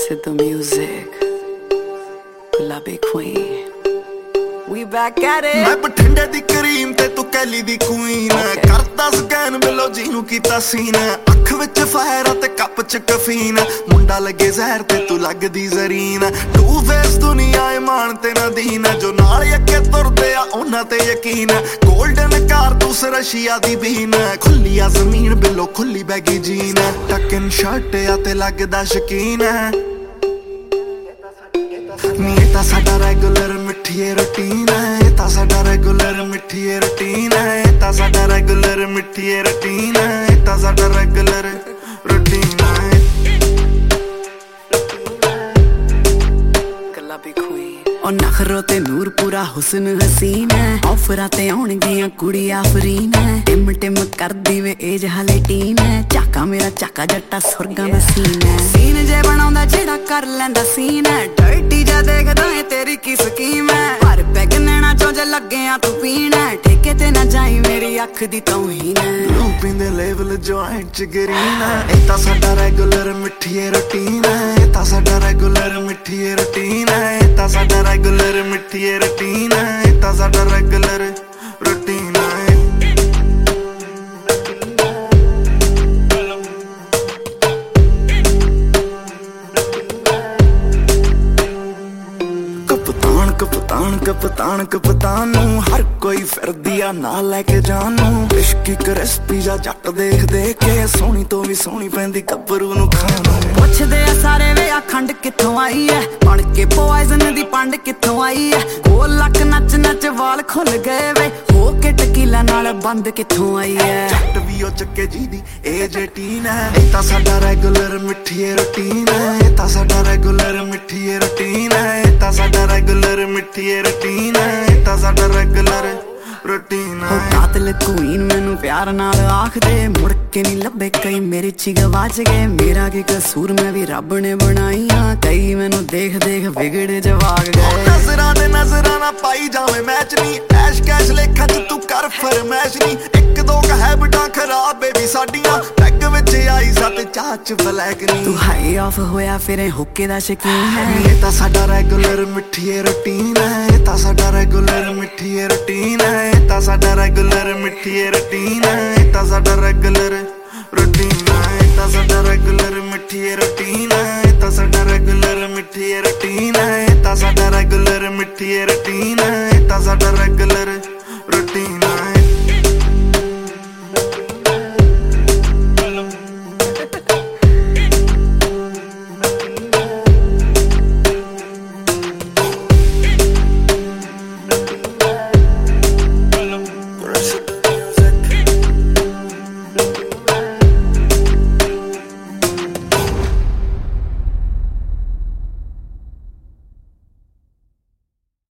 to the music. Gullabi queen. We back at it. मैं बठिंडे दी करीम ते तू कैली दी क्वीन करदा स्कैन बिलो जीनू कीता सीन अख विच फायर ते कप च कफीन मुंडा लगे जहर ते तू लगदी जरीन टू फेस दुनिया ए मान ते ना दीन जो नाल अगे तुरदे आ उन्हां ते यकीन गोल्डन कारतूस रशिया दी बीन खुली आ जमीन बिलो खुली बैगी जीन टकन शर्ट आ ते लगदा शकीन नी ता साडा रेगुलर मिठिए रूटीन है ता साडा रेगुलर मिठिए रूटीन है ता साडा रेगुलर मिठिए रूटीन है ता साडा रेगुलर रूटीन है Gullabi queen. ओ नखरो ते नूर पूरा हुस्न हसीन है ऑफरां ते आउणगियां कुड़ी आफरीन है टिम टिम करदी वे एज हाले टीन है चाका मेरा चाका जट्टा सुरगां दा सीन है सीन जे बनाउंदा जेड़ा कर लैंदा सीन है डर्टी जा देखदा है तेरी की स्कीम है पर पैग नैना चो जे लगे आ तू पीन है ठेके ते ना जाई मेरी अख दी तौहीन है लूपिंग दे लेवल जॉइंट च ग्रीन है ए ता साडा रेगुलर मिठिए रूटीन है ए ता साडा रेगुलर मिठिए रूटीन है ए ता साडा रेगुलर मिठिए रूटीन है ए ता साडा रेगुलर रूटीन है कप्तान कप्तान कप्तान कप्तान नू हर कोई फिरदी आ ना लेके जानू इश्क क्रिस्पी जा जट देख देख के सोहनी तो भी सोहनी पैंदी गब्बरू नू खाना पुछदे आ सारे वे आ खंड कित्थों आई है बन के पॉइजन दी पंड कित्थों आई है गोल लक नच नच वाल खुल गए वे हो के टकीला नाल बंद कित्थों आई है जट भी ओ चक्के जी दी एज 18 है ए ता साडा रेगुलर मिठिए रूटीन है ए ता साडा रेगुलर मिठिए रूटीन है ए ता साडा रेगुलर मिठिए रूटीन है ए ता साडा रेगुलर रूटीन है कातिल क्वीन मैनू प्यार नाल आख दे मुड़ के नहीं लभे कई मेरी ची गवाच गए मेरा की कसूर मैं भी रब ने बनाईया कई मैनू देख देख बिगड़ जवाग गए नजरां दे नजरां ना पाई जावे मैच नहीं ऐश कैश लेखा च तू कर फरमैश नहीं एक दो हैबिटां खराब बेबी साडियां पैग विच आई सत चाच ब्लैक नहीं तू हाई ऑफ होया फिर हुक्के दा शकीन है ये ता साडा रेगुलर मिठिए रूटीन है ये ता साडा रेगुलर मिठिए रूटीन है ये ता साडा रेगुलर मिठिए रूटीन है ये ता साडा रेगुलर